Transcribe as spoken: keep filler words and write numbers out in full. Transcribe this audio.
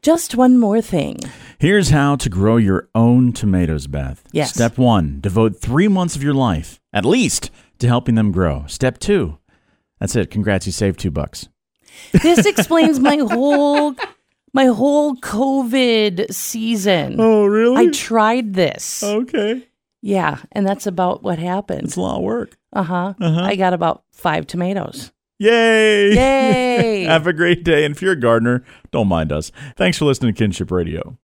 Just one more thing. Here's how to grow your own tomatoes, Beth. Yes. Step one, devote three months of your life, at least, to helping them grow. Step two, that's it. Congrats, you saved two bucks. This explains my whole my whole COVID season. Oh, really? I tried this. Okay. Yeah, and that's about what happened. It's a lot of work. Uh-huh. Uh-huh. I got about five tomatoes. Yay! Yay! Have a great day. And if you're a gardener, don't mind us. Thanks for listening to Kinship Radio.